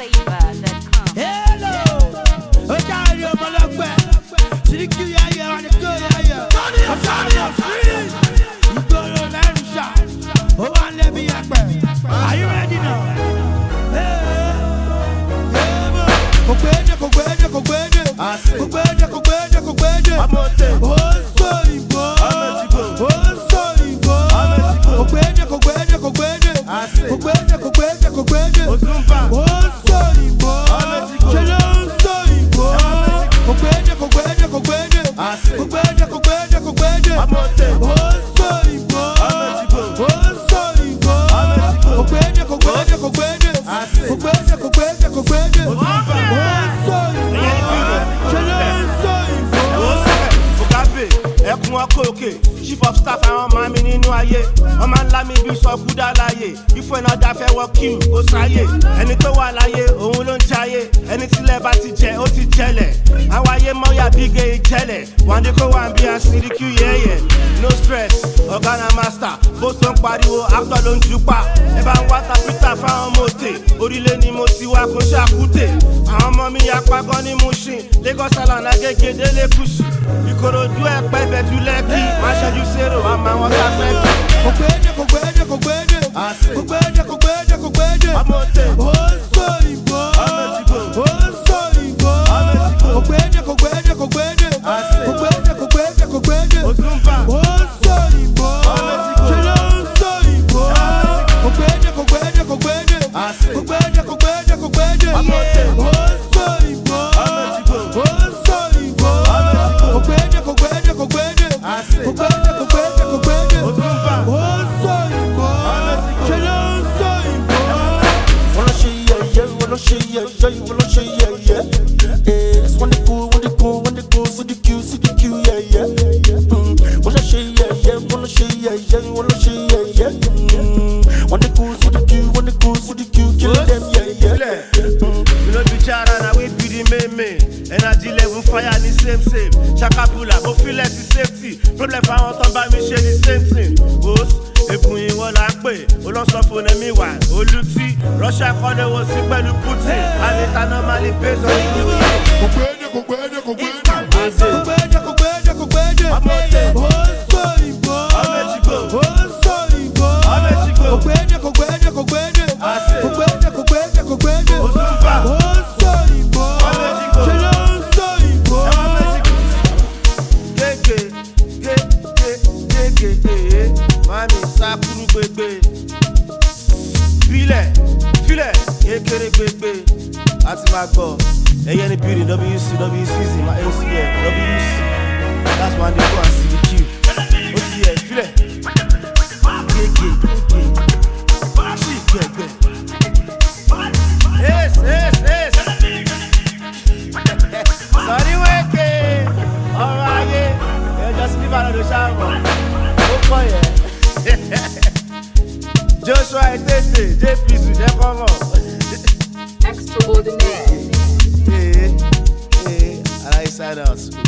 NigerFlavor.com. Hello, Oja yo malogbe. Siriki ya wa ni go ya. Johnny of street. Igboro lẹ́nu ṣá. Ó wá lé bí ẹgbẹ́. Are you ready now? Kò gbédè. Kò gbédè. Kò gbédè. Ó sọ ìbò. Ó sọ ìbò. Kò gbédè. Ó sọ ìbò. Ṣé ló ń sọ ìbò? Kò gbédè. Ó sọ ìbò. Ẹkùn ọkọ̀ òkè, chief of staff àwọn ọmọ mi nínú ayé. Wọ́n máa ń lá mi bí sọkúdà láyé. Ifọ̀ iná dáfẹ́ wọ kíù, ó sáyé. Ẹni tó wà láyé, òun ló ń jayé. Ẹni tílẹ̀ bá ti jẹ, ó ti jẹlẹ̀. Àwọn ayé mọ́yà bí gé ìjẹlẹ̀. Wàndé kó wà bí àsìríkú yẹ́yẹ́. No stress, ọ̀gá na master. Bó so ń pariwo, actor ló ń jupa. Ẹ bá ń wá tapita fáwọn mọ̀tè. Orílẹ̀ ni mo ti wá kún ṣàkútè. Àwọn ọmọ mi yapa gan ní Mushin. Lagos Island Agége délé Kùsù. Ìkòròdú ẹ̀pẹ́ bẹ̀jú lẹ́kì. Má ṣẹ́jú sérò, àmọ́ àwọn tá fẹ́ kí. Kò gbédè. Ó sọ ìbò. Ó sọ ìbò. Kò gbédè. Ó sọ ìbò. Ṣé ló ń sọ ìbò? Kò gbédè. Ó sọ ìbò. Ó sọ ìbò. Kò gbédè. Energy level fire the same. Shakapula, mo feel like the safety. Problem for àwọn tó ń bá mi ṣe the same thing. Boss, ègún ìwọ là ń pè. Olóńsọ fún ẹ̀mí wà. Olùtí, Russia kọ́lé wo sí pẹ̀lú Putin. Àlèta normally based on the news. Kò gbédè. Ó sọ ìbò. Ó sọ ìbò. Kò gbédè. Ó sọ ìbò. Ṣé ló ń sọ ìbò? Gégé, mami sákúrú gbégbé. Filẹ̀, kékeré gbégbé. A ti máa gbọ́. Ẹyẹ ní beauty, WCZ, my LCL, WC. That's why they go and see the queue. Ó ti yẹ, filẹ̀. Gégé. Sí, gbẹ̀gbẹ̀. Yes. Sorry, wake. Ọ̀rọ̀ ayé. Ẹjọ́ sí bíbá lọ́dọ̀ ṣáàmù. Ó pọ̀ yẹ. Joshua Etete, JPC, jẹ́ kọ́mọ̀. Extraordinary. Hey, I like side out.